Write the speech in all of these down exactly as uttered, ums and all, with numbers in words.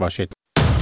باشید.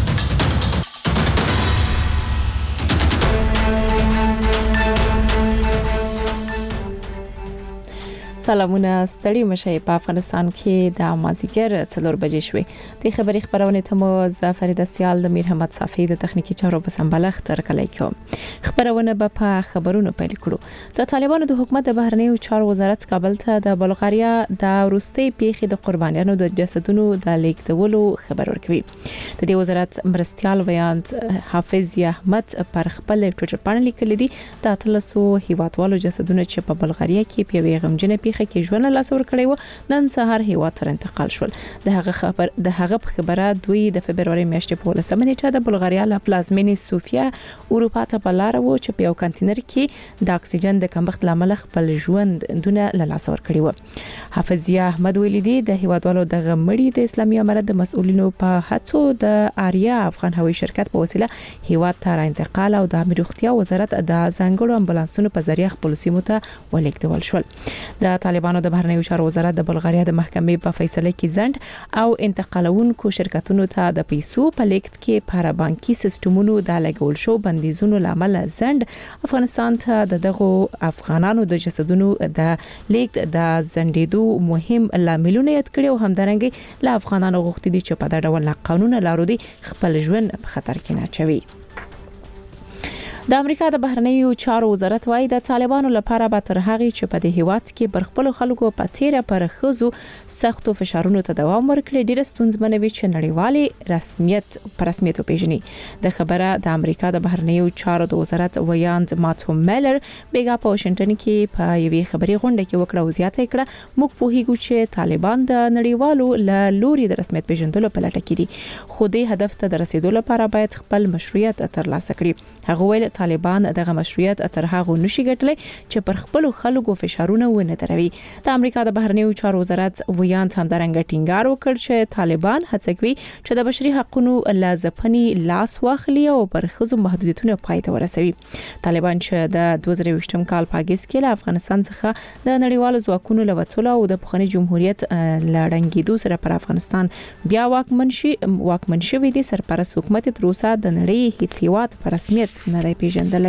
سلامونه ستړي مشه په افغانستان کې د مازیګر څلور بجې شوې د خبري خبرونه ته مو ظفر دسیال د میر احمد صافی د تخنیکی چارو په سمبلغ تر کله کوم خبرونه به په خبرونو پیل کړو. د طالبانو د حکومت د بهرنیو چارو وزارت کابل ته د بلغاریا د روسي پیخي د قربانیانو د جسدونو د لیکدولو خبر ورکوي. د دې وزارت مرستيال ویاند حافظ احمد پر خپل ټوئیټر باندې لیکلي دي د اتلسو هیوادوالو جسدونه چې په بلغاریا کې په غمجنه پیخه کې ژوند لاس ور کړی و نن سهار هیواد تر انتقال شول. د هغه خبر د هغه خبره دوی د فبرवरी میاشتې په لسمه نیټه د بلغاریا له پلازمینې سوفیا اروپا ته په لار وو چې په یو کانټینر کې د اکسیجن د کمښت لامل خپل ژوند دونه لاس ور کړی و. حافظ احمد ویلي دي د هیوادوالو د غمړي د اسلامي امارت د مسؤلینو په هڅو د آریا افغان هوایي شرکت په وسیله هیواد ته انتقال او د امیر روغتیا وزارت د ځانګړو امبولانسونو په ذریعہ خپل سیمو ته ولیکدول شول. د طالبانو د بهرنیو چارو وزارت د بلغاریا د محکمې په فیصله کې ځند او انتقالونکو شرکتونو ته د پیسو په لیکت کې پارا بانکي سیستمونو د لګول شو بندیزونو لامل ځند افغانستان ته د دغه افغانانو د جسدونو د لیکت د ځندېدو مهم لاملونه یاد کړي او همدارنګه له افغانانو غوښتي دي چې په دغه ډول قانون لارو دي خپل ژوند په خطر کې نه اچوي. د امریکا د بهرنیو چارو وزارت وايي د طالبانو لپاره به تر هغه چې په دې هیواد کې پر خپل خلکو په تیره پر خزو سختو فشارونو ته دوام ورکړي ډیره ستونزمنه وي چې نړیوالي رسمیت پر رسمیت پیژني. د خبره د امریکا د بهرنیو چارو د وزارت ویاند ماتو میلر بیګا په واشنگټن کې په یوې خبري غونډه کې وکړه او زیاته کړه موږ پوهیږو چې طالبان د نړیوالو له لوري د رسمیت پیژندلو په لټه کې دي خو د هدف ته د رسیدو لپاره باید خپل مشروعیت ترلاسه کړي. هغه ویل طالبان دغه مشروعیت تر هغه نشي ګټلای چې پر خپل خلکو فشارونه ونه دروي. د امریکا د بهرنیو چارو وزارت ویاند همدارنګه ټینګار وکړ چې طالبان هڅه کوي چې د بشري حقوقو لازمپني لاس واخلي او پر خزو محدودیتونه پای ته ورسوي. طالبان چې د دوه زره ویشتم کال په اگست کې له افغانستان څخه د نړیوالو ځواکونو لوتلو او د پخوانی جمهوریت لړنګیدو سره پر افغانستان بیا واکمن شي واکمن شوی دي سرپرست حکومت تر اوسه د نړۍ هیڅ هیواد په رسمیت نه دی پیژندلی.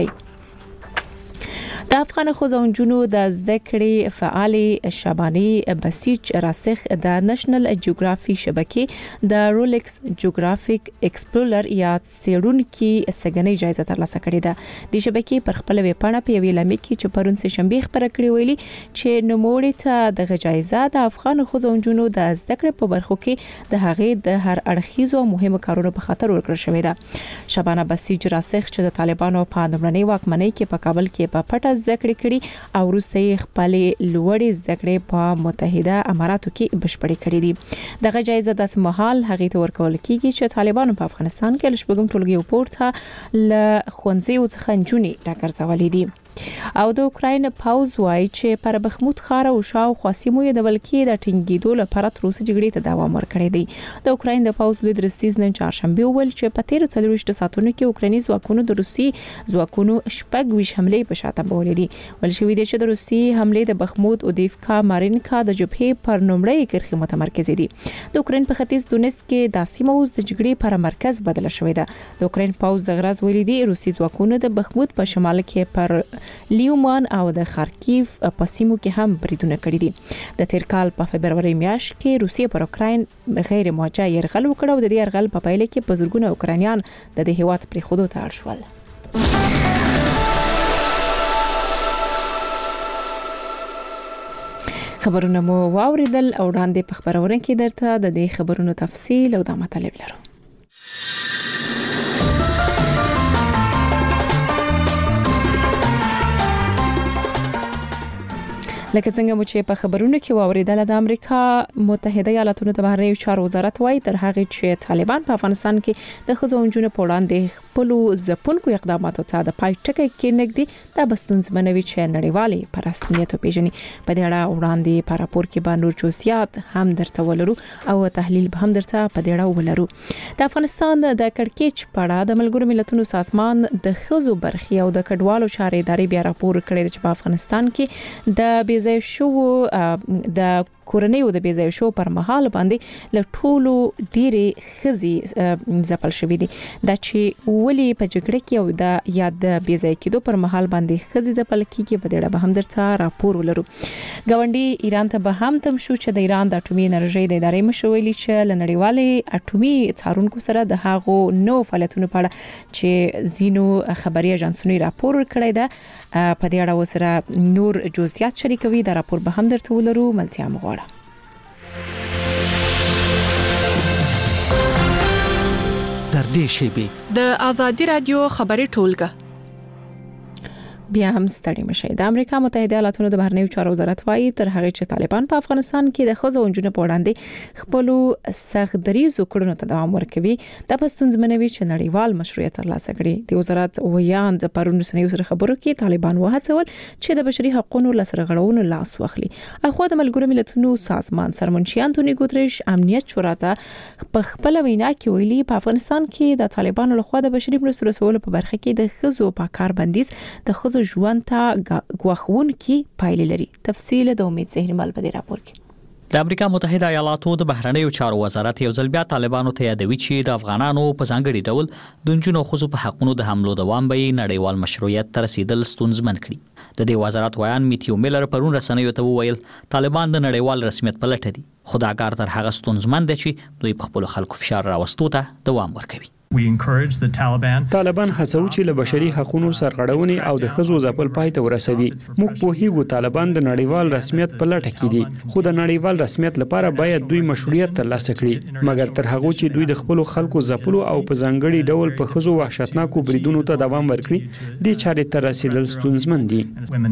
د افغان خوځونجونو د زده کړې فعالي شباني بسیج راسخ د نېشنل جیوګرافي شبکې د رولکس جیوګرافیک ایکسپلورر یا سیرونکي سګنې جایزه ترلاسه کړې ده. د شبکې پر خپل ویب پاڼه په ویل مې کې چې پرون سه شنبه خبره کړې ویلي چې نوموړي ته د جایزه د افغان خوځونجونو د زده کړې په برخو کې د هغې د هر اړخیزو مهمو کارونو په خاطر ورکړل شوې ده. شبانه بسیج راسخ چې د طالبانو په لومړنۍ واکمنۍ کې په کابل کې په پټه زده کړې کړي او وروسته خپل لوړې زده کړې په متحده اماراتو کې بشپړې کړې دي. دغه جایزه د سمحال هغې ته ورکول کیږي چې طالبانو په افغانستان کې لشبګم ټولګي پورته ل خونځي او څخنجونی راګرځولې دي. او د اوکراین پاوز وایي چې پر بخمود خار او شاو خاصمو د ولکې د ټینګېدو لپاره تر اوسه جګړې ته دوام ورکړی دی. د اوکراین د پاوز لید رستیز نن چهارشنبه ویل چې په تیر څلوېښت ساعتونو کې اوکرایني ځواکونو د روسي ځواکونو شپږ ویش حمله په شاته بولې دي. ول شوې دي چې د روسي حمله د بخمود او دیفکا مارینکا د جبهې پر نومړی کرخه متمرکز دي. د اوکراین په ختیځ دونیس کې د سیمه اوس د جګړې پر مرکز بدله شوې ده. د اوکراین پاوز د غرض ویلي دي روسي ځواکونو د بخمود په شمال کې پر لیومان او د خارکیف په سیمو کې هم بریدونه کړي دي. د تیر کال په فبرवरी میاشت کې روسیه پر اوکراین غیر موجه يرغل وکړ او د دې يرغل په پایله کې په زورګونه اوکرانیان د دې هیواد پر خودو ته اړ شول. خبرونه مو واوریدل او وړاندې په خبرونه کې درته د دې خبرونو تفصیل او د مطلب لرو. لکه څنګه مو چې په خبرونو کې واوریدل د امریکا متحده ایالاتونو د بهرنیو چارو وزارت وايي تر هغه چې طالبان په افغانستان کې د خزونجونو په وړاندې خپل ځپونکو اقداماتو ته د پای ټکی کې نګدي د بستونز منوي چې نړیوالي پر رسمیت پیژني. په دې اړه وړاندې په راپور کې باندې نور جزئیات هم درته ولرو او تحلیل به هم درته په دې اړه ولرو. د افغانستان د کڑکېچ پړه د ملګرو ملتونو سازمان د خزو برخي او د کډوالو چارې ادارې بیا راپور کړی چې په افغانستان کې د زه شو د کورنۍ د بیځای شو پر مهال باندې له ټولو ډېری خزي ځپل شوې دي دا چې ولی په جګړه کې او د یاد بیځای کېدو پر مهال باندې خزي ځپل کیږي په دې اړه به هم درته راپور ولرو. ګاونډي ایران ته به هم تم شو چې د ایران د اټومي انرژي د ادارې مشولې چې لنړیوالې اټومي څارونکو سره د هغو نو فعالیتونو په اړه چې زینو خبري اژانسونو راپور ورکړی ده په دې اړه وسره نور جزئیات شریکوي. دا راپور به هم درته ولرو. ملتیا مغواړه در دې شیبي د آزادي رادیو خبري ټولګه بیا هم ستړي مشي. د امریکا متحده ایالاتونو د بهرنیو چارو وزارت وايي تر هغه چې طالبان په افغانستان کې د خزو انجونو په وړاندې خپل سختدریزو کړنو ته دوام ورکوي د پښتونځمنوي چې نړیوال مشروعیت ترلاسه کړي. د وزارت ویان د پرونی سنیو سره خبرو کې طالبان وهڅول چې د بشري حقوقو لسرغړونو لاس واخلي. اخو د ملګرو ملتونو سازمان سرمنشي انټونی ګوتریش امنیت شورا ته په خپل وینا کې ویلي په افغانستان کې د طالبانو لخوا د بشري مرستو رسولو په برخه کې د خزو په کار بندیز د خزو ژوند ته غواخون کی پایلې لري. تفصیل د امید زهري مل په دې راپور کې. د امریکا متحده ایالاتو د بهرنیو چارو وزارت یو ځل بیا طالبانو ته یادوي چې د افغانانو په ځانګړي ډول د نجونو خزو په حقونو د حملو دوام به نړیوال مشروعیت تر رسیدل ستونزمن کړي. د دې وزارت ویان میتیو میلر پرون رسنیو ته وویل طالبان د نړیوال رسمیت په لټه دي خو دا کار تر هغه ستونزمن دی چې دوی په خپل خلکو فشار راوستو ته دوام ورکوي. طالبان هڅو چې له بشري حقوقو سرغړونې او د خزو ځپل پای ته ورسوي. موږ پوهیږو طالبان د نړیوال رسمیت په لټه کې دي خو د نړیوال رسمیت لپاره باید دوی مشروعیت ترلاسه کړي مګر تر هغه چې دوی د خپل خلکو ځپلو او په ځانګړي ډول په خزو وحشتناکو بریدونو ته دوام ورکړي د چارې تر رسیدل ستونزمن دي.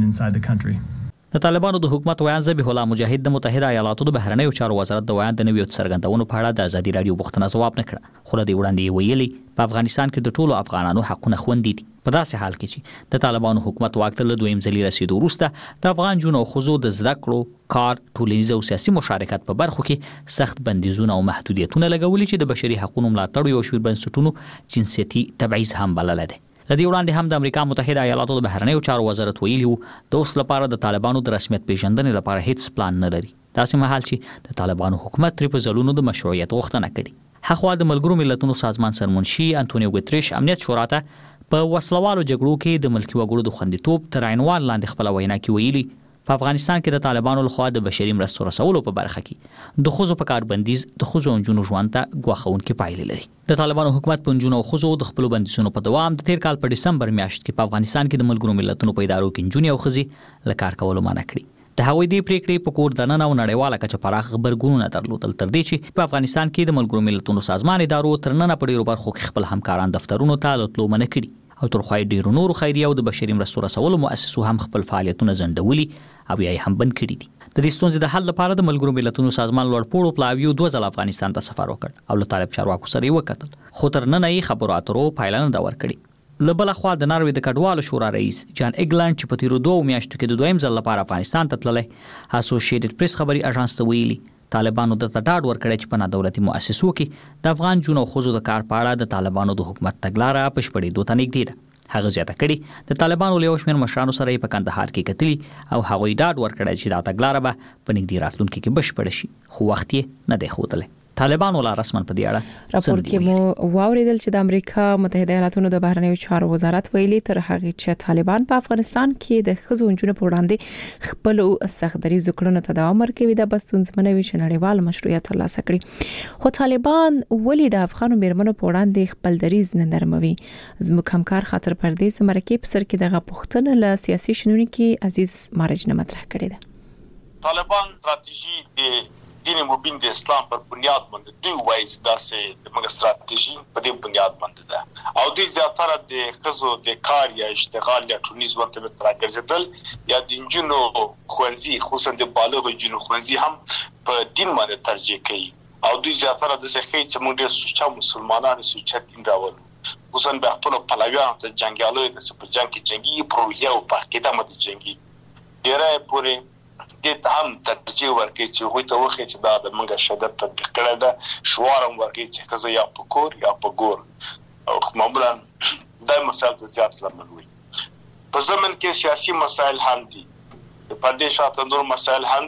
د طالبانو د حکومت ویان ذبیح الله مجاهد د متحده ایالاتو د بهرنیو چارو وزارت د ویان د نویو څرګندونو په اړه د ازادي رادیو بوختنه ځواب نه کړ خو د وړاندې ویلي په افغانستان کې د ټولو افغانانو حقونه خوندي دي په داسې حال کې چې د طالبانو حکومت واک ته له دویم ځلې رسیدو وروسته د افغان جنو خزو د زده کړو کار ټولنیز او سیاسي مشارکت په برخو کې سخت بندیزونه او محدودیتونه لګولي چې د بشري حقوقو ملاتړ یو شمېر بنسټونو جنسیتي تبعیض هم بلل دي. لدی وړاندې هم د امریکا متحده ایالاتو د بهرنیو چارو وزارت ویلي د اوس لپاره د طالبانو د رسمیت پیژندنې لپاره هیڅ پلان نه لري. داسې مهال چې د طالبانو حکومت تر په ځلونو د مشروعیت غوښتنه کړې. هغه د ملګرو ملتونو سازمان سرمنشي انټونی ګوتریش امنیت شورا ته په وسلوالو جګړو کې د ملکی وګړو د خوندیتوب تر عنوان لاندې خپل وینا کې ویلي په افغانستان کې د طالبانو لخوا د بشري مرستو رسولو په برخه کې د خزو په کار بندیز د خزو انجونو ژوند ته غواخون کې پایلې لري. د طالبانو حکومت په انجونو او خزو د خپل بندیزونو په دوام د تیر کال په دسمبر میاشت کې په افغانستان کې د ملګرو ملتونو په ادارو کې انجونې او خزي له کار کولو منع کړي. د هغوی د پریکړې په کور دننه او نړیواله کچه پراخ خبرګونونه درلودل تر دې چې په افغانستان کې د ملګرو ملتونو سازمان ادارو ترننه په ډیرو برخو کې خپل همکاران دفترونو ته تلو منع کړي او تر خوای ډیرو نورو خیریه او د بشري مرستو رسولو مؤسسو هم خپل فعالیتونه ځنډولي او یې هم بند کړي دي. د دې ستونزې د حل لپاره د ملګرو ملتونو سازمان لوړپوړو پلاویو دوه ځله افغانستان ته سفر وکړ او له طالب چارواکو سره یې وکتل خو تر نن یې خبرو اترو پایله نه دا ورکړي. له بل خوا د ناروې د کډوالو شورا رئیس جان ایګلند چې په تیرو دوه میاشتو کې د دویم ځل لپاره افغانستان ته تللی اسوسییټډ پریس خبري اژانس ته ویلي طالبانو د تډاډ ورکړی چې په نادولتي مؤسسو کې د افغان جنو خزو د کار په اړه د طالبانو د حکومت تګلاره په شپړېدو ته نږدې ده. هغه زیاته کړي د طالبانو له یو شمېر مشرانو سره په کندهار کې کتلي او هغوی ډاډ ورکړی چې دا تګلاره به په نږدې راتلونکي کې بشپړه شي خو وخت یې نه دی ښودلی. طالبانو لا رسمن په دې اړه راپور کې مو واوریدل چې د امریکا متحده ایالاتونو د بهرنیو چارو وزارت ویلي تر هغه چې طالبان په افغانستان کې د خزو انجونو په وړاندې خپل سختدریزو کړنو ته دوام ورکوي د بستونځمنوي چې نړیوال مشروعیت ترلاسه کړي. خو طالبان ولې د افغانو میرمنو په وړاندې خپل دریز نه نرموي؟ زموږ همکار خاطر پردیس مرکه په سر کې دغه پوښتنه له سیاسي شنونکو عزیز مارج نه مطرح کړې ده. طالبان استراتیژي دین مبین د اسلام پر بنیاد باندې دوی وایي دا سه د موږ استراتیژي په دې بنیاد باندې ده او دوی زیاتره د خزو د کار یا اشتغال یا ټولنیز ورته ترګرځدل یا د انجونو خوانزي خصوصا د بالغ انجونو خوانزي هم په دین باندې ترجیح کوي او دوی زیاتره د ځخې چې موږ د سوچا مسلمانانو سوچا دین راول خصوصا به خپل پلاویان ته جنگیالو د سپ جنگ کې جنگي پروژه او په کې د جنگي ډیره پورې د هم ترجیح ورکړي چې هغوی ته وخت چې دا د منګه شدت تطبیق کړی ده شوارم ورکړي چې خزه یا په کور یا په ګور او معمولا دا مسائل په زیات لمن وي. په زمن کې سیاسي مسائل هم دي د پردې شاته نور مسائل هم دي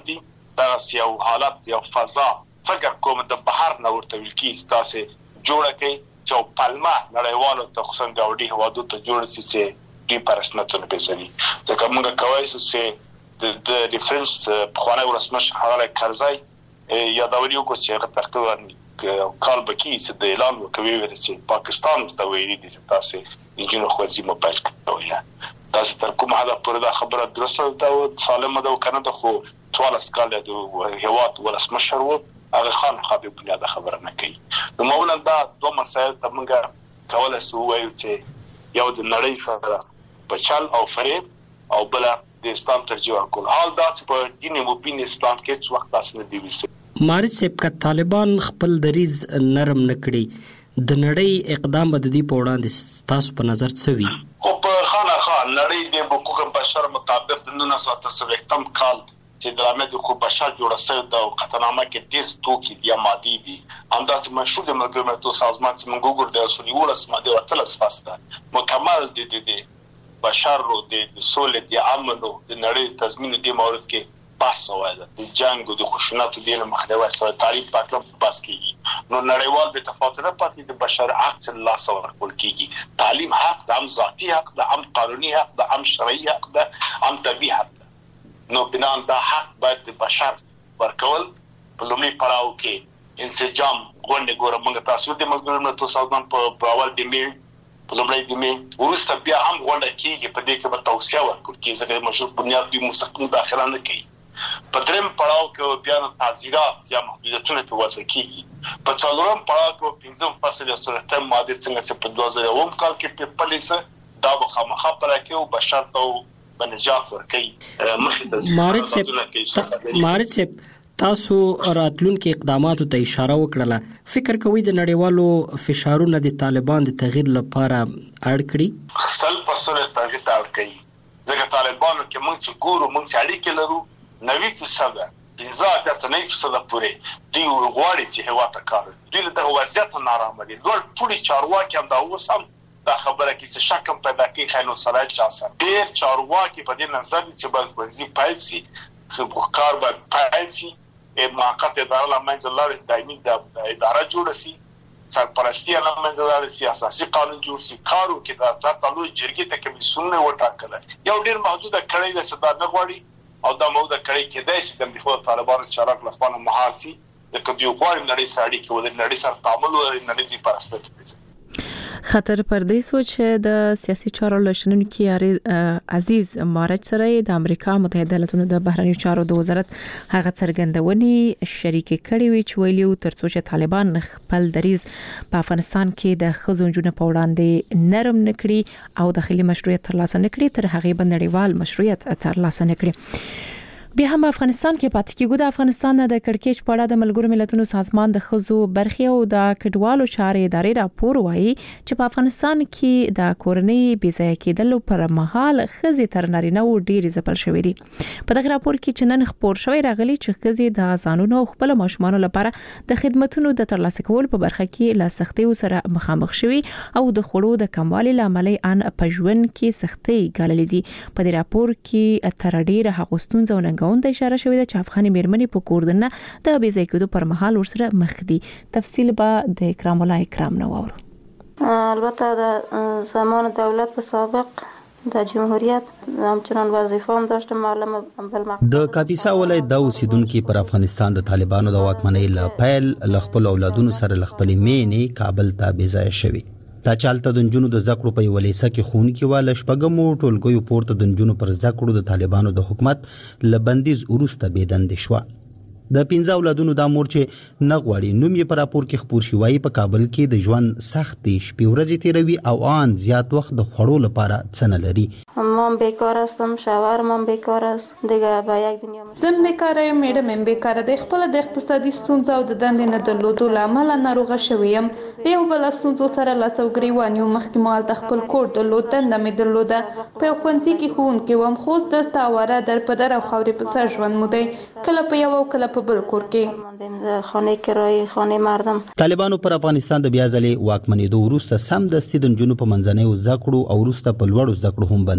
دا یو حالت یو فضا فکر کوم د بهر نه ورته ویل کی ستاسو جوړه کوي چې پالما نړیوالو ته خصوصا ګاونډي هوادو ته جوړ شي چې دی پرسنتونه پیژني ځکه موږ کوي چې د ډیفرنس په خوانه ورسمه حواله کرزای یا دا ویلو کو چې تقریبا کال بکی چې د اعلان وکوي چې پاکستان ته ویلي دي چې تاسو انجینو خوځي موبایل کوي تاسو تر کومه حدا پر دا خبره درسته او سالمه ده کنه ته خو ټول اسکال د هوات ولسمشر و هغه خان خابي بنیاد خبره نه کوي نو مولا دا دوه مسایل ته موږ کولای سو وایو چې یو د نړۍ سره بچل او فریب او بل د اسلام ترجمه کول حال دا چې په دین مبین اسلام کې څو وخت تاسو نه دی وسی مارج صاحب که طالبان خپل دریز نرم نکړي د نړۍ اقدام به د دې په وړاندې تاسو په نظر څه وي خو په خانه خان نړۍ د حقوق بشر مطابق د نولس سوه اته څلوېښتم کال چې د عامه حقوق بشر جوړه شوې د قطعنامه کې د توکي یا مادي دي همداسې مشروع د ملګرتوب سازمان چې موږ وګورو د اصولي ولس ماده ورتلس فاسده مکمل د د بشر او د سولې د امن او د نړۍ تضمین د مورد کې بحث وایي د جنگ او د خشونت د مخنیوي سره تعریف پاتې بس کیږي نو نړیوال به تفاوتونه پاتې د بشر حق چې الله سره ورکول کیږي تعلیم حق د ام ذاتی حق د ام قانوني حق د ام شرعي حق د ام طبيعي حق نو بنان دا حق باید د بشر ورکول په لومړي پړاو کې انسجام غونډه ګوره موږ تاسو د ملګرتوب سازمان په اول د می په لومړي د می ورسته بیا هم غونډه کیږي په دې کې به توصيه ورکول کیږي ځکه مشروع بنیاد د مستقیم داخله نه کوي په دریم پړاو کې بیا د تعزیرات یا محدودیتونه په واسه کیږي په څلورم پړاو کې پنځم فصل یو څه ته ماده څنګه چې په دوه زره اووم کال کې په پالیسه دا به خامخا پر کې او بشر ته بنجات ورکړي مخه مارج صاحب مارج صاحب تاسو راتلونکو اقداماتو ته اشاره وکړه فکر کوئ د نړیوالو فشارونو د طالبان د تغییر لپاره اړ کړي سل پسره تغییر اړ کړي ځکه طالبانو کې موږ چې ګورو موږ چې اړیکې لرو نوي فیصد پنځه اتیا نه فیصد پورې دی غواړي چې هوا ته کار دوی له وضعیت نارامه دي ډول ټولي چارواکي هم دا وسم دا خبره کې څه شک هم پیدا کوي خلنو سره چاسه ډیر چارواکي په دې نظر چې بس بنزي پایسي خو کار به پایسي موقت اداره لمنځه لاړ دایمي د اداره جوړ شي سرپرستی لمنځه لاړ شي اساسي قانون جوړ شي کارو کې دا تعلق جرګې ته کمیسیون وټاکل یو ډیر محدوده کړی د صدا نه غواړي او دا موده کړی کې دای چې د مخه طالبانو چارک لخوانه محاسي د کډیو غواړي نړۍ سره اړیکې ولري نړۍ سره تعامل ولري نړۍ دی پرسپکټیو خطر پردیس و چې د سیاسي چارو لشنونکي عزیز مارج سره د امریکا متحده ایالاتونو د بهرنیو چارو د وزارت هغه څرګندونې شریک کړي وي چې ویلي ترڅو چې طالبان خپل دریز په افغانستان کې د ښځو جنونو په وړاندې نرم نکړي او داخلي مشروعیت ترلاسه نکړي تر هغه بنړیوال مشروعیت ترلاسه نکړي بیا هم افغانستان کې پاتې کېږي د افغانستان د کڑکېچ په اړه د ملګرو ملتونو سازمان د ښځو برخې او د کډوالو چارې ادارې راپور وایي چې په افغانستان کې د کورنۍ بې ځایه کېدلو پر مهال ښځې تر نارینه‌وو ډېرې ځپل شوې دي په دغه راپور کې چې نن خپور شوی راغلی چې ښځې د ځانونو او خپل ماشومانو لپاره د خدماتو د ترلاسه کولو په برخه کې له سختیو سره مخامخ شوي او د خوړو د کموالي لامل ان په ژوند کې سختۍ ګاللې دي په دې راپور کې تر ډېره هغه ستونزې غوند اشاره شوې ده چې افغاني میرمنې په کوردنه د بې ځای کېدو پر مهال ورسره مخ دي تفصیل به د اکرام الله اکرام نو اورو البته د زمان دولت سابق د جمهوریت همچنان وظیفه هم داشته معلم بل د کاپیسا ولایت د اوسیدونکو پر افغانستان د طالبانو د واکمنۍ ل پیل ل خپل اولادونو سره ل خپل مینې کابل ته بې ځای شوی دا چالت د جنونو د زکړو په ولیسه کې خون کې واله شپګمو ټولګیو پورته د جنونو پر زکړو د طالبانو د حکومت لبندیز ورسته بيدند شو د پنځه اولادونو د مورچه نغوړی نوم یې پر راپور کې خبر شي وايي په کابل کې د ژوند سختي شپې ورځې تیروي او ان زیات وخت د خړو لپاره څنګه لري مام بیکار هستم شوهر مام بیکار است دیگه با یک دنیا مشکل زم بیکاره یم میډم هم بیکاره د خپل د اقتصادي ستونزو او د دندې نه درلودو لامل ناروغه شویم یو بل ستونزو سره لاسوګری وانیو مخکې مال تخپل کور درلود دنده مې درلوده په خونځي کې خون کې وم خو د تاواره در په در او خوري په سر ژوند مو دی کله په یو کله په بل کور کې خانه کرای خانه مردم طالبانو پر افغانستان د بیا ځلې واکمنېدو وروسته سم د ستیدن جنو په منځنۍ زکړو او وروسته په لوړو زکړو هم بند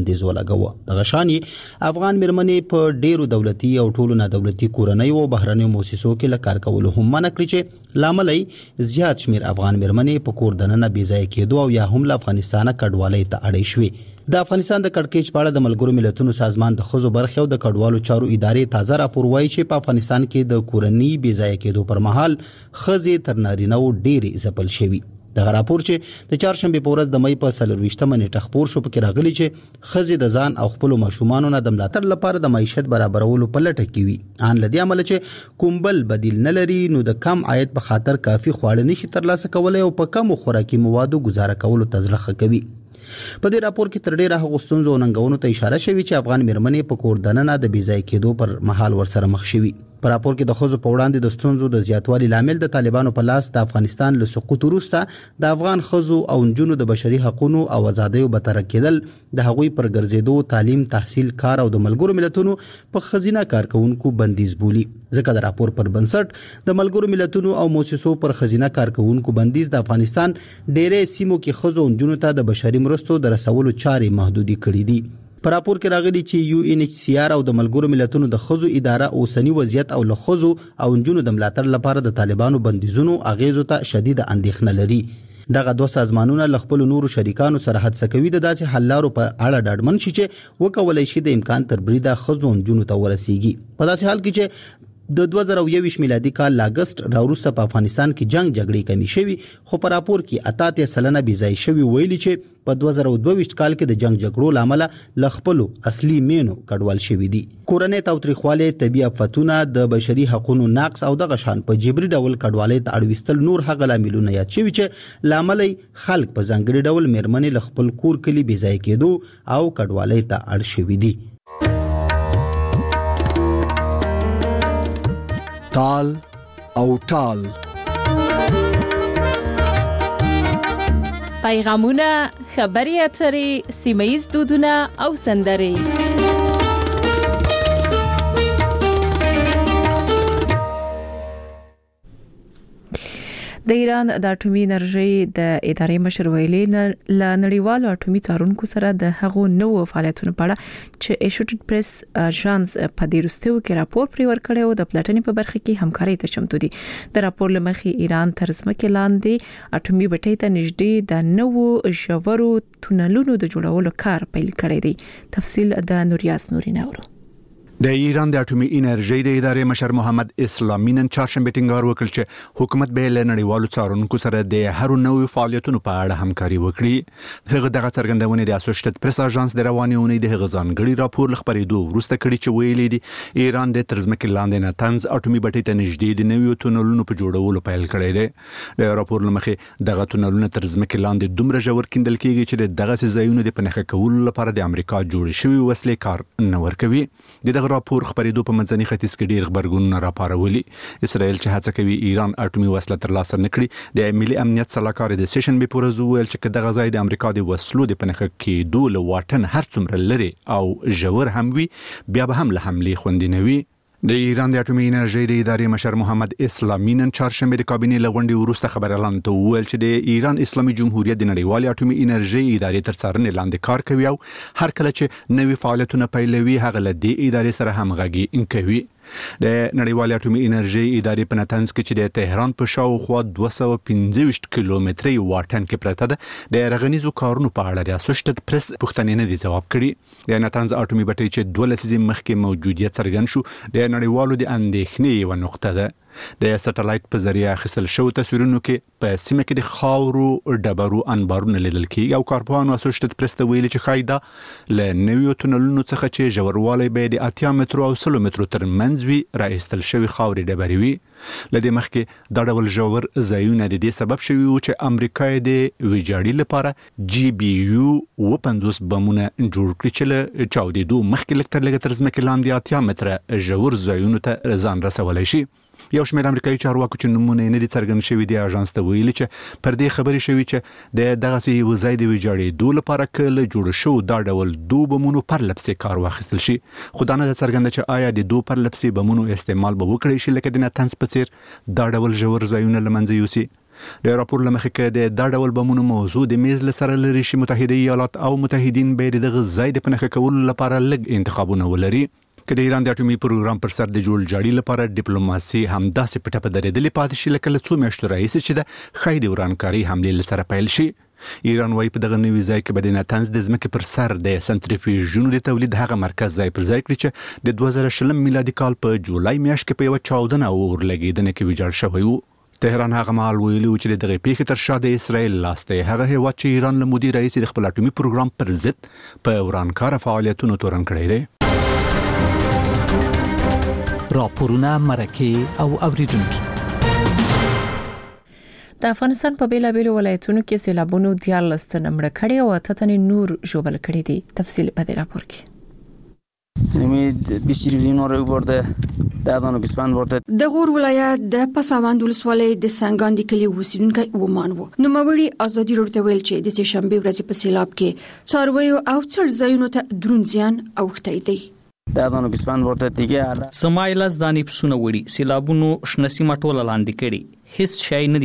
بندیز ولګاوه. دغه شان افغان میرمنې په ډیرو دولتي او ټولو نادولتي کورنیو او بهرنیو مؤسسو کې له کار کولو هم منع کړی چې لامل یې زیات شمیر افغان میرمنې په کور دننه بې ځای کېدو او یا هم له افغانستانه کډوالۍ ته اړې شوې. د افغانستان د کړکېچ په اړه د ملګرو ملتونو سازمان د ښځو برخې او د کډوالو چارو ادارې تازه راپور وایي چې په افغانستان کې د کورنۍ بې ځای کېدو پر مهال ښځې تر نارینه‌و ډېرې ځپل شوي. دغه راپور چې د چهارشنبې په ورځ د مې په څلور ویشتمه نیټه خپور شو پکې راغلي چې ښځې د ځان او خپل ماشومانو نه د ملاتړ لپاره د معیشت برابرولو په لټه کې وي. ان لدی عمل چې کوم بل بدیل نه لري نو د کم عاید په خاطر کافي خواړه نشي ترلاسه کولای او په کم خوراکي موادو گزاره کولو تزرخه کوي. په دې راپور کې تر ډیره هغه ستونزو او ننګونو ته اشاره شوی چې افغان میرمنې په کور دننه د بې ځای کېدو پر مهال ورسره مخ شوي. په راپور کې د ښځو په وړاندې د ستونزو د زیاتوالي لامل د طالبانو په لاس د افغانستان له سقوط وروسته د افغان ښځو او نجونو د بشري حقوقو او آزادیو برطرف کېدل د هغوی پر ګرځېدو تعلیم تحصیل کار او د ملګرو ملتونو په ښځینه کارکونکو بندیز بولي. ځکه د راپور پر بنسټ د ملګرو ملتونو او موسسو پر ښځینه کارکونکو بندیز د افغانستان ډېرې سیمو کې ښځو او نجونو ته د بشري مرستو د رسولو چارې محدودي کړې دي. په راپور کې راغلي چې یو ان ایچ سی آر او د ملګرو ملتونو د ښځو اداره اوسنی وضعیت او له ښځو او نجونو د ملاتړ لپاره د طالبانو بندیزونو اغیزو ته شدید اندېښنه لري. دغه دوه سازمانونه له خپل نورو شریکانو سره هڅه کوي د داسې حل لارو په اړه ډاډمن شي چې وکولای شي د امکان تر بریده ښځو او نجونو ته ورسیږي. په داسې حال کې چې د دوه زره یوویشت میلادي کال لاګست راوروسته په افغانستان کې جنگ جګړې کمی شوي خو په راپور کې اتاتیا سلنه بې ځای شوي ویلي چې په دوه زره دوه ویشت کال کې د جنگ جګړو لامل له خپل اصلي مینو کډوال شوي دي. کورنۍ تاوتریخوالی، طبي آفتونه، د بشري حقوقو نقض او دغه شان په جبري ډول کډوالۍ ته اړوستل نور هغه لاملونه یاد شوي چې لامل خلک په ځانګړي ډول میرمنې له خپل کور کلی بې ځای کېدو او کډوالۍ ته اړ شوي دي. تال او ټال پیغامونه، خبري اترې، سیمایي دودونه او سندرې. د ایران د اټومي انرژي د ادارې مشر ویلي ل نړیوالو اټومي څارونکو سره د هغو نوو فعالیتونو په اړه چې ایشوټډ پریس اژانس په دې وروستیو کې راپور پرې ورکړی او د پلټنې په برخه کې همکاري ته چمتو دي. د راپور لمخې ایران تر ځمکې لاندې اټومي بټۍ ته نږدې د نوو ژورو تونلونو د جوړولو کار پیل کړی دی. تفصیل د نوریاس نورین اورو. د ایران د اټومي انرژي د ادارې مشر محمد اسلامي نن چهارشنبه ټینګار وکړ چې حکومت به له نړیوالو څارونکو سره د هر نوو فعالیتونو په اړه همکاري وکړي. هغه دغه څرګندونه د اسوسییټډ پریس اژانس د رواني اونۍ د هغه ځانګړي راپور خبرېدو وروسته کړي چې ویلي دي ایران د ترځمکې لاندې نتنز اټومي بټۍ ته نږدې د نوو تونلونو په جوړولو پیل کړی دی. د راپور لمخې دغه تونلونه ترځمکې لاندې دومره ژور کیندل کیږي چې دغه ځایونو د پنهخه کولو لپاره د امریکا جوړ شوی وسلې کار نه ورکوي. دغه راپور خبرېدو په منځني ختیځ کې ډېر خبرګونونه راپارولي. اسرائیل چې هڅه کوي ایران اټومي وسله ترلاسه نکړي، د ملي امنیت سلاکار د سیشن به پورز ویل چې دغه ځای د امریکا د وسلو د پنهخه کېدو له واټن هر څومره لري او ژور هم وي بیا به هم له حملې خوندي نه وي. د ایران د اټومي انرژي د ادارې مشر محمد اسلامي نن چهارشنبه د کابینې لغونډې وروسته خبرلاند ته ویل چې د ایران اسلامي جمهوریت د نړیوال اټومي انرژي ادارې تر څارنې لاندې کار کوي او هر کله چې نوي فعالیتونه پیلوي هغه له دې ادارې سره همغږي کوي. د نړیوال اټومي انرژي ادارې په نتنز کې چې د تهران په شاوخوا دوه سوه پنځه ویشت کیلومتري واټن کې پرته ده د رغنیزو کارونو په اړه د اسوسییټډ پریس پوښتنې نه دي ځواب کړي. د نتنز اټومي بټۍ چې دوه لسیزې مخکې موجودیت څرګند شو د نړیوالو د اندېښنې یوه نقطه ده. د سټلایټ په ذریعہ اخیستل شو تصویرونو کې په سیمه کې د خاورو ډبرو انبارونه لیدل کیږي او کارپوهانو اسوسییټډ پریس ته ویلي چې خایدا له نویو تونلونو څخه چې ژوروالی به د اتیا مترو او سلو مترو تر منځ وي راایستل شوی خاورې ډبرې وي. لدې مخکې دا ډول ژور ځایونه د دې سبب شوي وو چې امریکا د ویجاړي لپاره جی بی یو اوه پنځوس بمونه جوړ کړي چې له چاودېدو مخکې لږ تر لږه تر ځمکې لاندې اتیا متره ژور ځایونو ته ځان رسولی شي. یو شمېر امریکایي چارواکو چې نومونه یې نه دي څرګند شوي دي اژانس ته ویلي چې پر دې خبرې شوي چې د دغسې یو ځای د ویجاړېدو لپاره که له جوړ شوو دا ډول دو بمونو پرله پسې کار واخیستل شي. خو دا نه ده څرګنده چې آیا د دو پرله پسې بمونو استعمال به وکړی شي لکه د نتنز په څېر دا ډول ژور ځایونه له منځه یوسي. د راپور لمخې کې د دا ډول بمونو موضوع د میز لسره لري چې متحده ایالات او متحدین به دغه ځای د پنهخه کولو لپاره لږ انتخابونه ولري. که د ایران د اټومي پروګرام پر سر د جوړ جاړي لپاره ډیپلوماسي همداسې پټه په درېدلې پاتې شي لکه له څو میاشتو راهیسې چې د خای د ورانکاري حملې لسره پیل شي. ایران وايي په دغه نوي ځای کې به د ناتنز د ځمکې پر سر د سنتریفیوژونو د تولید هغه مرکز ځای پر ځای کړي چې د دوه زره شلم میلادي کال په جولای میاشت کې په یو چاودنه او ورلګیدنه کې ویجاړ شوی و. تهران هغه مهال ویلي چې د دغه پیښې تر شا د اسرائیل لاس دی. هغه هیواد چې ایران له مودې راهیسې د خپل اټومي پروګرام پر ضد په ورانکاره فعالیتونو تورن کړی دی. راپورونه مرکه او اوریدونکو. د افغانستان په بیلابیلو ولایتونو کې سیلابونو دیارلس تنه مړه کړي او اته تنه نور ژوبل کړي دي. تفصیل په دې راپور کې. امید بشری نور ورته دادانو بسپان ورته د غور ولایت د پساوند ولسوالۍ د سنگان د کلی اوسیدونکو ومان وو. نو موري ازادي ورته ویل چې د شنبه ورځې په سیلاب کې څارویو او څړځایونو ته درون زیان اوخته دی. دادانو بسپان ورته دیګه سمایلز دانی پسونه وړي سیلابونو شنسیمه ټوله لاندې کړي هیڅ شای نه دی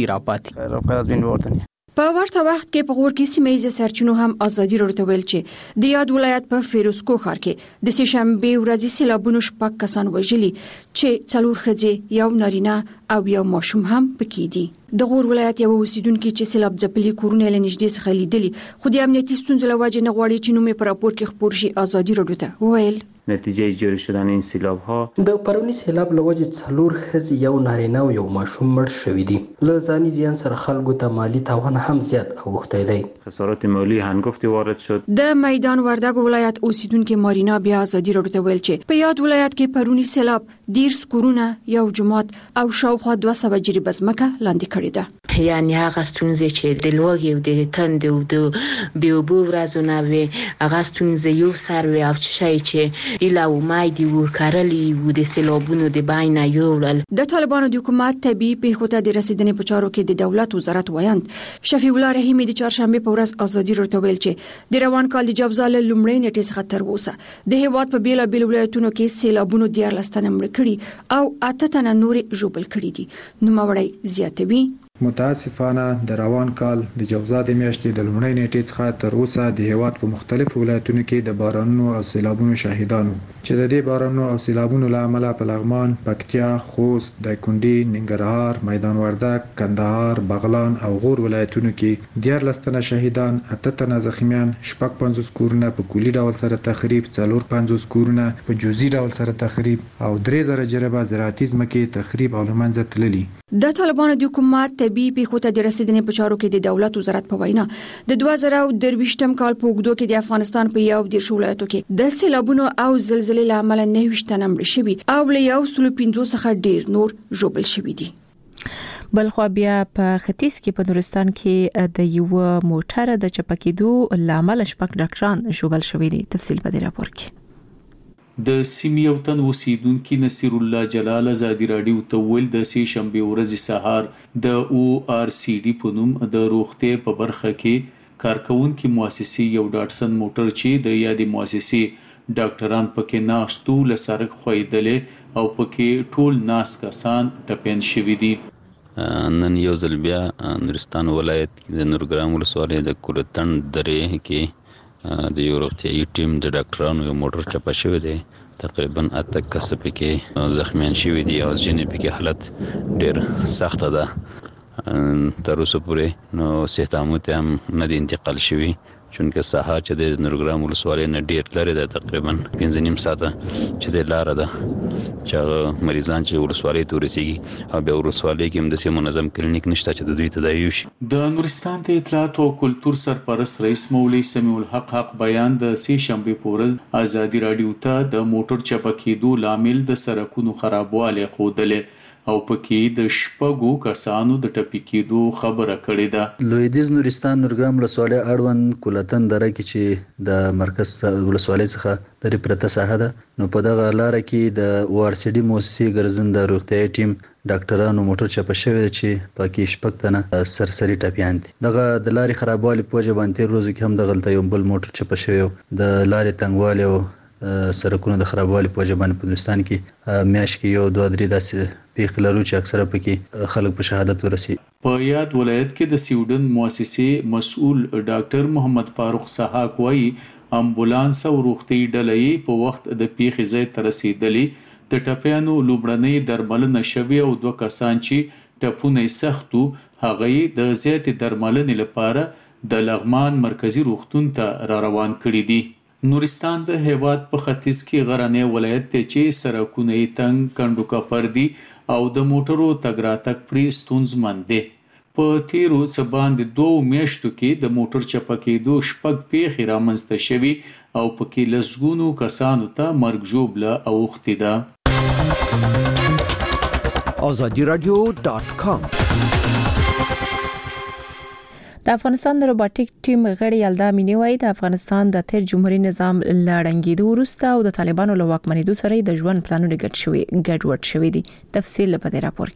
راپاتې. په ورته وخت کې په غور کې سیمه سرچینو هم ازادي ورته ویل چې د یاد ولایت په فیروزکو ښار کې د شنبه ورځې سیلابونو شپږ کسان وژلي چې څلور ښځې یو نارینه او یو ماشوم هم پکې دي. د غور ولایت یو اوسیدونکو چې سیلاب ځپلي کورونه لنیږدې څخه لیدلي خو د امنیتي ستونزو لوجه نه غواړي چې نومې پر راپور کې خبر شي. ازادي ورته ویل نتیجه جاری شدن این سیلاب ها د پرونی سیلاب لوجه څلور ښځې یو نارینه او یو ماشوم مړ شوي دي. له ځاني زیان سره خلکو ته مالی تاوان هم زیات اوښتی دی. خسارات مالی هنگفتی وارد شد. د میدان وردګ ولایت اوسیدونکو مارینا بیا ازادي ورته ویل چې په یاد ولایت کې پرونی سیلاب ډیر کورونه یو جماعت او شاوخوا دوه سوه جریبه ځمکه لاندې کړې ده. یعنی هغه ستونزې چې د لوږې او د تندې او د بیوبو ورځونه وي هغه ستونزې یو سر وي او چې شي چې ایله او مایدي و کارلی و د سیلابونو د باینه یوړل. د طالبانو د حکومت طبيعي پیښو ته د رسیدنې په چارو کې د دولت وزارت وایند شفیع الله رحیمی د چهارشنبه په ورځ ازادي ورته ویل چې د روان کال د جوزال لومړی نیټې څخه تر اوسه د هیواد په بیل بیل ولایتونو کې سیلابونو دیارلس تنه مړه کړي او اته تنه نور ژوبل کړي دي. نو مړی زیاتوي. متاسفانه د روان کال د جوزا د میاشتې د لومړۍ نیټې څخه تر اوسه د هیواد په مختلفو ولایتونو کې د بارانونو او سیلابونو شاهدانو چې د دې بارانونو او سیلابونو له امله په لغمان، پکتیا، خوست، دایکنډي، ننګرهار، میدان وردګ، کندهار، بغلان او غور ولایتونو کې دیارلس تنه شهیدان، اته تنه زخمیان، شپږ پنځوس کورونه په کلي ډول سره تخریب، څلور پنځوس کورونه په جزئي ډول سره تخریب او درې زره جریبه زراعتي ځمکې تخریب او له منځه تللي. د طالبانو د حکومت طبيعي پیښو ته د رسیدنې په چارو کې د دولت وزارت په وینا د دوه زره درویشتم کال په اوږدو کې د افغانستان په یو دېرش ولایتو کې د سیلابونو او زلزلې له امله نهه ویشت تنه مړه شوي او له یو سل پنځوس څخه ډیر نور ژوبل شوي دي. بلخو بیا په ختیځ کې په نورستان کې د یو موټر د چپکېدو لامل شپږ ډاکټران ژوبل شوي دي. تفصیل په دې راپور کې. د سیمې یو تن اوسیدونکي نصیر الله جلال ازادي راډیو ته ویل د سې شنبه ورځې سهار د او آر سی ډي په نوم د روغتیا په برخه کې کارکونکو مؤسسې یو ډاټسن موټر چې د یادې مؤسسې ډاکټران پکې ناستو لسرک خویدلې او پکې ټول ناس کسان ټپین شوي دي. نن یو ځل بیا نورستان ولایت د نورګرام ولسوالۍ د کورتن درې کې د یو روغتیايي ټیم د ډاکټرانو یو موټر چپه شوی دی. تقریبا اته کس پکې زخمیان شوي دي او ځینې پکې حالت ډیر سخته ده. تر اوسه پورې نو صحت عامه ته هم نه دي انتقال شوي چونکه ساحه چې د نورګرام ولسوالۍ نه ډیر لري ده تقریبا پنځه نیم ساعته چې د لاره ده چې مریضان چې ولسوالۍ ته ورسیږي او بیا ولسوالۍ کې هم داسې منظم کلینیک نشته چې د دوی تداوی وشي. د نورستان د اطلاعات او کلتور سرپرست رئیس مولوي سمیع الحق حق بیان د سې شنبه په ورځ ازادي راډیو ته د موټر چپه کېدو لامل د سړکونو خرابوالی ښودلې او پکې د شپږو کسانو د ټپي کېدو خبره کړې ده. لویدیځ نورستان نورګرام ولسوالۍ اړوند کولتن دره کې چې د مرکز ولسوالۍ څخه د پرته ساحه ده نو په دغه لار کې د او آر سی ډي مؤسسې ګرځنده روغتیايي ټیم ډاکټرانو موټر چپه شوی چې پکې شپږ تنه سرسري ټپیان دي. دغه د لارې خرابوالي په وجه باندې تیر ورځو کې هم د غلطه یو بل موټر چپه شوی د لارې تنګوالي او سرکونو د خرابوالي په وجه باندې په هندستان کې میاشت کې یو دوه درې داسې پیښې لرو چې اکثره پکې خلک په شهادت ورسي. په یاد ولایت کې د سویډن مؤسسې مسؤل ډاکټر محمد فاروق سحاق وایي امبولانس او روغتي ډلې په وخت د پیښې ځای ته رسیدلې. د ټپیانو لومړنۍ درملنه شوې او دوه کسان چې ټپونه سختو هغه د زیاتې درملنې لپاره د لغمان مرکزی روغتون ته را روان کړي دي. نورستان د هیواد په ختیځ کې غرنی ولایت ته چې سرکونه یې تنګ کندو کپر دي او د موټرو تګ راتګ پرې ستونزمن دی. په تیرو څه باندې دوو میاشتو کې د موټر چپه کېدو شپږ پیښې رامنځته شوي او پکې لسګونو کسانو ته مرګ ژوبله اوښتې ده. آزادی رادیو ډاټ کام. د افغانستان د روباټیک ټیم غړي یلدا مینی وایي د افغانستان د تیر جمهوریت نظام لړنګېدو وروسته او د طالبانو له واکمنېدو سره د ژوند پلانونه ګډ شوي ګډوډ شوي دي. تفصیل په دې راپور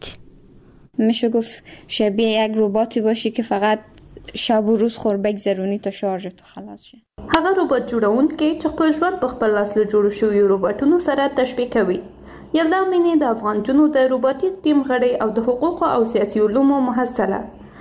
کې. میشه گفت شبیه یک رباتی باشی که فقط شب و روز خور بگذرونی تا شارژ تو خلاص شه. هغه رباټ جوړونکي چې خپل ژوند په خپل لاس له جوړ شوی رباټونو سره تشبیه کوي. یلدا مینی د افغان جنو د روباټیک ټیم غړي او د حقوق او سیاسي علومو محصله.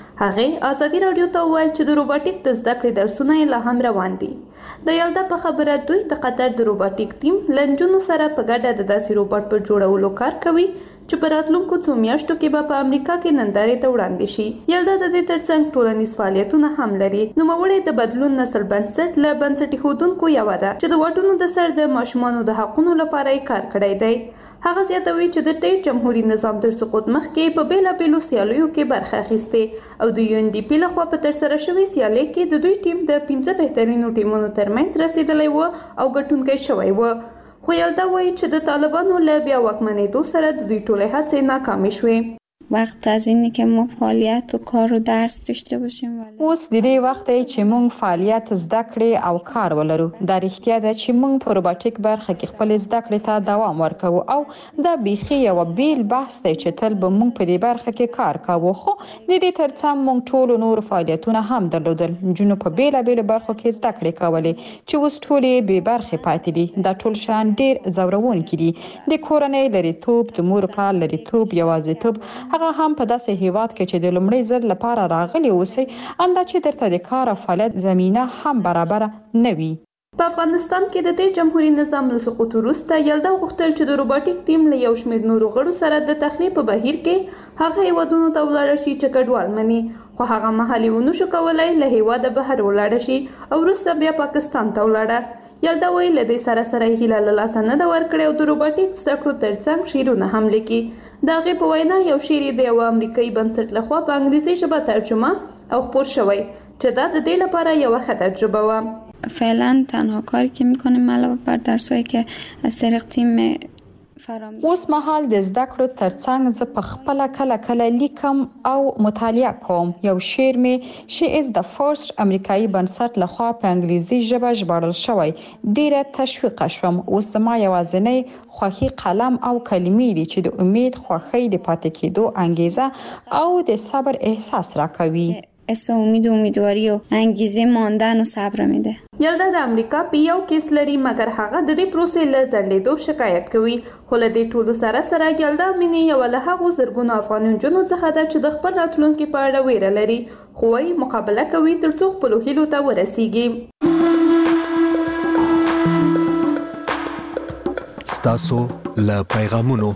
هغه آزادی رادیو ته وویل چې د روباټیک د زده کړې درسونه لا هم روان دي. د یلدا په خبره دوی د قطر د روباټیک ټیم لنجونو سره په ګډه د داسې روباټ په جوړولو کار کوي چې په راتلونکو څو میاشتو کې به په امریکا کې نندارې ته وړاندې شي. یلدا د دې ترڅنګ ټولنیز فعالیتونه هم لري. نوموړی د بدلون نسل بنسټ له بنسټي ښودونکو یوه ده چې د واټونو د سر د ماشومانو د حقونو لپاره یې کار کړی دی. هغه زیاتوي چې د تیر جمهوریت نظام تر سقوط مخکې په بیلابیلو سیالیو کې برخه اخیستې او د یو ان ډي پی لخوا په ترسره شوې سیالۍ کې د دوی ټیم د پنځه بهترینو ټیمونو ترمنځ رسیدلی و او ګټونکی شوی و. خو یلدا وایي چې د طالبانو له بیا واکمنېدو سره د دوی ټولې هڅې ناکامې شوې. وقت از اینه که ما فعالیت و کار و درس داشته باشیم. اوس د دې وخت چې موږ فعالیت زده کړې او کار ولرو. دا رښتیا ده چې موږ په روباټیک برخه کې خپل زده کړې ته دوام ورکوو او دا بیخي یو بیل بحث دی چې تل به موږ په دې برخه کې کار کوو. خو د دې ترڅنګ موږ ټول نور فعالیتونه هم درلودل. جنو په بیلابیلو برخو کې زده کړې کولې چې اوس ټولې بې برخې پاتې دي. دا ټول شان ډیر زورونکي دي. د کورنۍ لريتوب، د مور پلار لريتوب، یوازیتوب، هغه هم په داسې هیواد کې چې د لومړي ځل لپاره راغلي اوسئ انده چې درته د کار او فعالیت زمینه هم برابر نه وي. په افغانستان کې د تیر جمهوریت نظام له سقوط وروسته یلدا غوښتل چې د روباټیک ټیم له یو شمېر نورو غړو سره د تخلیه په بهیر کې هغه هیوادونو ته ولاړ شي چې کډوال مني. خو هغه مهالي ونه شو کولای له هیواده بهر ولاړ شي او وروسته بیا پاکستان ته ولاړه. یلدا وایي له دې سره سره هیله له لاسه نه ده ورکړې او د روباټیک زده کړو ترڅنګ شعرونه هم لیکي. د هغې په وینا یو شعر یې د یوه امریکایي بنسټ لخوا په انګلیسي ژبه ترجمه او خپور شوی چې دا د دې لپاره یوه ښه تجربه وه. فعلا تنها کاری که میکنیم علاوه بر درسایی که از طریق تیم اوس مهال د زده کړو ترڅنګ زه په خپل کله کله لیکم او مطالعه کوم. یو شعر می شي از د فرست امریکایي بنسټ لخوا په انګلیسي ژبه ژباړل شوی. ډیره تشویق شوم. اوس ما یوازینی خوخي قلم او کلمې دي چې د امید، خوښۍ، د پاتې کېدو انګیزه او د صبر احساس راکوي. اس امید و امیدواری و انگیزه ماندن و صبر میده. یلدا د امریکا په یو کیس لري مګر هغه د دې پروسې له ځنډېدو شکایت کوي. خو له دې ټولو سره سره یلدا مینی یو له هغو زرګونو افغان نجونو څخه ده چې د خپل راتلونکي په اړه ویره لري خو یې مقابله کوي ترڅو خپلو هیلو ته ورسیږي. ستاسو له پیغامونو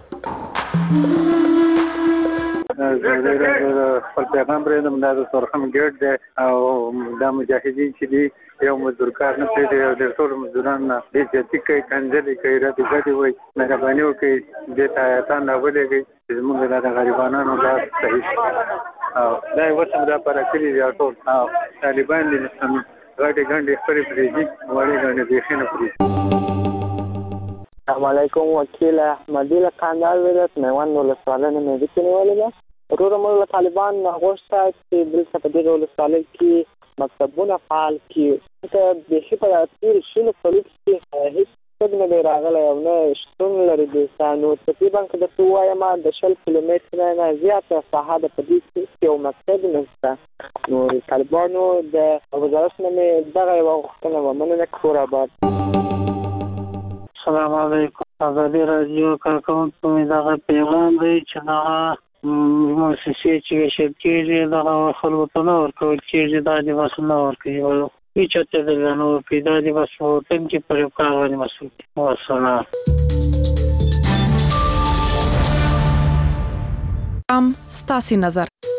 خپل پیغام پرېږدم. دا د سرخم ګېټ دی او دا مجاهدین چې دي یو مزدور کار نه پرېږدي او ډېر ټول مزدوران ډېر زیاتي کوي، کنځلې کوي، ردې بدې وایي، مهرباني وکړئ دې ته ایتان راولېږئ چې زموږ دا د غریبانو لار صحیح شي. او دا یې اوس هم دا پاره کړي دي ټول او طالبان دي غټې ګنډې خپلې پرېږدي، وړې ګنډې بیخي نه پرېږدي. السلام علیکم. وکیل احمدی له کاندال ولایت میوند ولسوالۍ نه مې کې نیولې ده. وروره موږ له طالبان غوښته چې دلته په دې ولسوالۍ کې مکتبونه فعال کړي. ځکه بیخي په تېرو شلو کلو کې هېڅ څوک نه دی راغلی او نه شتون لري دلته. نو تقریبا که درته ووایم د شل کیلومتره نه زیاته ساحه ده په دې کې یو مکتب نشته. نو طالبانو د وزارت نه مې دغه یوه غوښتنه ومنله کور آباد. السلام علیکم ازادي رادیو کارکونکو مې دغه پیغام دی چې دغه مؤسسې چې شرکت دغه خلکو ته نه ورکول کېږي دا د بس نه ورکوي هیڅ ته د غنو پیدا دي بس وطن کې پر کار باندې مسؤل والسلام ام ستاسي نظر